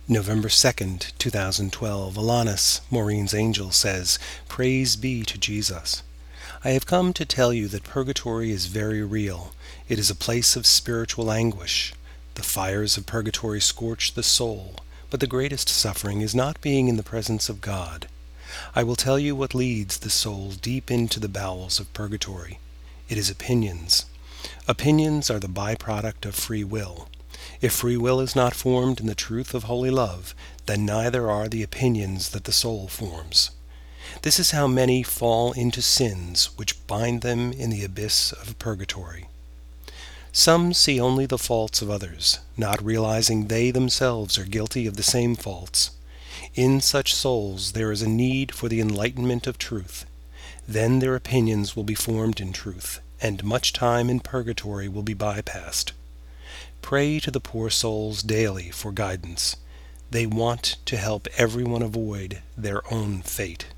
November 2nd, 2012, Alanis, Maureen's Angel, says, "Praise be to Jesus. I have come to tell you that purgatory is very real. It is a place of spiritual anguish. The fires of purgatory scorch the soul, but the greatest suffering is not being in the presence of God. I will tell you what leads the soul deep into the bowels of purgatory. It is opinions. Opinions are the byproduct of free will. If free will is not formed in the truth of holy love, then neither are the opinions that the soul forms. This is how many fall into sins which bind them in the abyss of purgatory. Some see only the faults of others, not realizing they themselves are guilty of the same faults. In such souls there is a need for the enlightenment of truth. Then their opinions will be formed in truth, and much time in purgatory will be bypassed. Pray to the poor souls daily for guidance. They want to help everyone avoid their own fate."